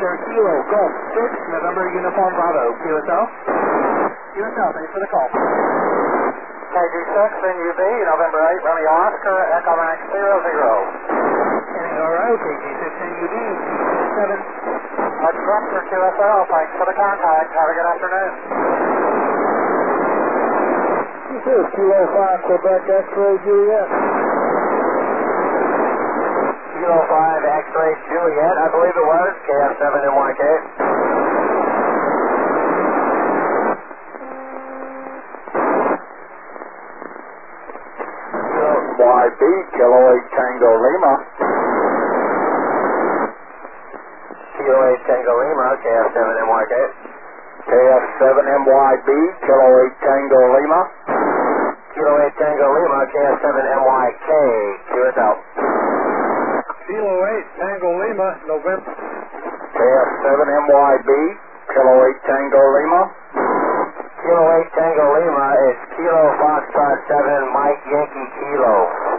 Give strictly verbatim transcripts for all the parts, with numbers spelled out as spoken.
Victor Kilo Golf six, November Uniform Bravo, Q S L. Q S L, thanks for the call. K G six, N U V, November eight, Romeo Oscar, Echo Max zero zero. N A R O, K G six, N U V, seven. That's Director Q S L, thanks for the contact. Have a good afternoon. This is Kilo five, Quebec X-Ray Juliet. Kilo five, X-Ray Juliet, I believe it was, K F seven M Y K. Y B, Kilo eight Tango Lima. Kilo eight Tango Lima, K F seven M Y K. K F seven M Y B, Kilo eight Tango Lima. Kilo eight Tango Lima, K F seven M Y K, Q S L. Kilo eight Tango Lima, November. K F seven M Y B, Kilo eight Tango Lima. Kilo eight Tango Lima is Kilo Foxtrot seven, Mike Yankee Kilo.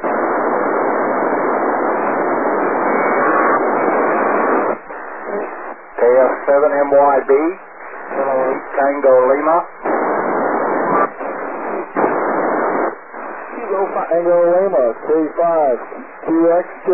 K F seven M Y B, Kilo eight Tango Lima. Kilo five Tango Lima, K five, Q X J.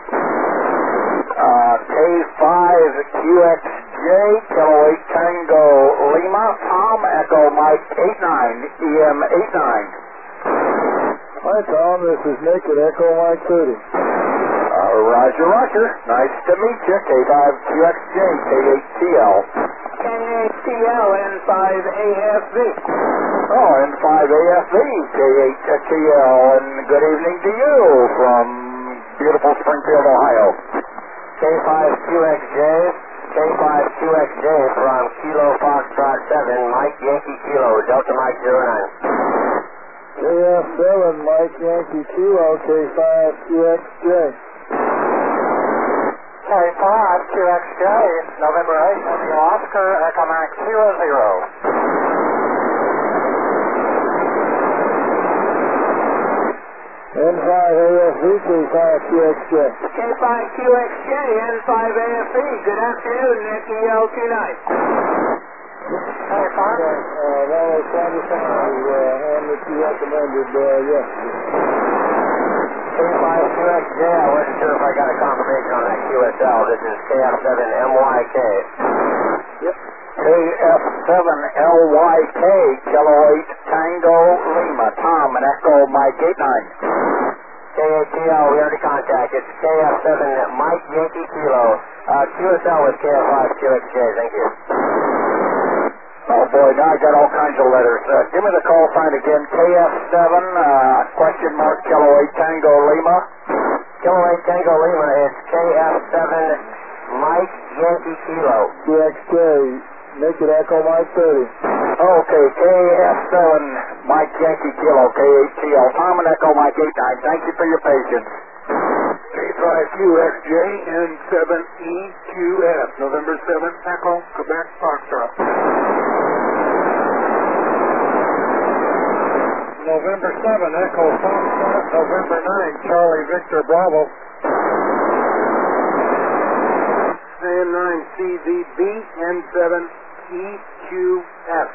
Uh, K five Q X J, Kilo eight Tango Lima, Tom Echo Mike eight nine, E M eight nine. Hi Tom, this is Nick at Echo Mike thirty. Uh, Roger, Roger. Nice to meet you. K five Q X J, K eight T L. K eight T L, N five A F V. Oh, N five A F V, K eight T L, and good evening to you from beautiful Springfield, Ohio. K five Q X J, K five Q X J from Kilo Foxtrot seven, Mike Yankee Kilo, Delta Mike zero nine. K F seven Mike Yankee Kilo, K five Q X J. K five Q X J, November eight, Romeo Oscar, Echo Max zero zero. N five A F V, K five Q X J. K five Q X J, N five A F V, good afternoon, Nick E L two nine. K five. Uh, that was Sandy Sandy, uh, hand that you recommended, uh, yesterday. K five Q X J, I wasn't sure if I got a confirmation on that Q S L. This is K F seven M Y K. Yep. K F seven L Y K, Kilo eight Tango Lima, Tom and Echo Mike eight nine. K eight T L, we already contacted. K F seven Mike Yankee Kilo. Uh, Q S L with K F five Q X J, thank you. Oh boy, now I got all kinds of letters. Uh, give me the call sign again. K F seven, uh, question mark, Kilo eight Tango Lima. Kilo eight Tango Lima is K F seven Mike Yankee Kilo. Q X J, make it Echo Mike thirty. Okay, K F seven, Mike Yankee Kilo, K eight T L, Tom and Echo Mike eight nine. Thank you for your patience. K five Q X J, N seven E Q F, November seventh, Echo, Quebec, Foxtrot. November seventh, Echo, Foxtrot, November ninth, Charlie Victor Bravo. N nine C V B, N seven E Q F.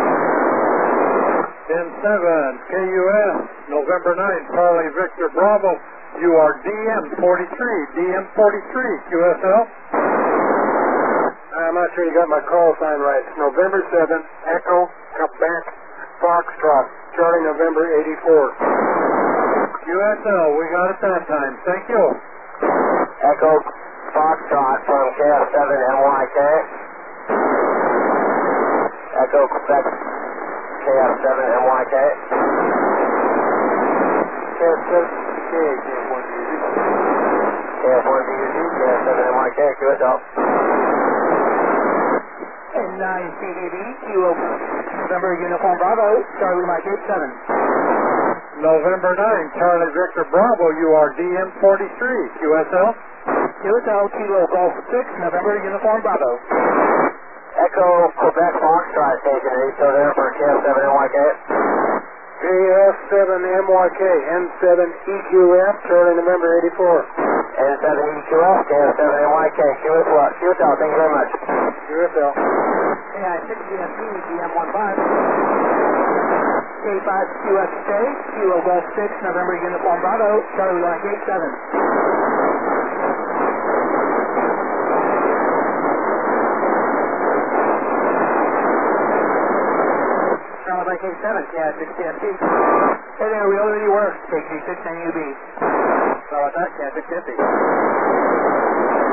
N seven K U S, November ninth, Charlie Victor Bravo. You are D M forty-three, D M forty-three, Q S L. I'm not sure you got my call sign right. It's November seventh, Echo, Quebec, Foxtrot, Charlie November eighty-four. Q S L, we got it that time. Thank you. Echo Foxtrot from K F seven M Y K. Echo Quebec, K F seven M Y K. K F seven, K F one D U Z. K F one D U Z, K F seven M Y K, Q S L. N nine C D B, Kilo, November Uniform Bravo, Charlie Mike eight seven. November ninth, Charlie Victor Bravo, you are D M forty-three, Q S L. Q S L, Kilo Golf six, November Uniform Bravo. Echo Quebec Foxtrot Station, are you still there for K F seven M Y K? K F seven M Y K, N seven E Q F, Charlie November eighty-four. N N seven E Q F, K F seven N Y K, Q S L, Q S L, thank you very much. Q S L. K I six G S P, G M one five. K five Q X J, Kilo Golf six, November Uniform Bravo, Charlie Mike eight seven. Charlie Mike eight seven, K I six G S P. Hey there, we already worked, K G six N U B. Sorry about that, K I six fifty.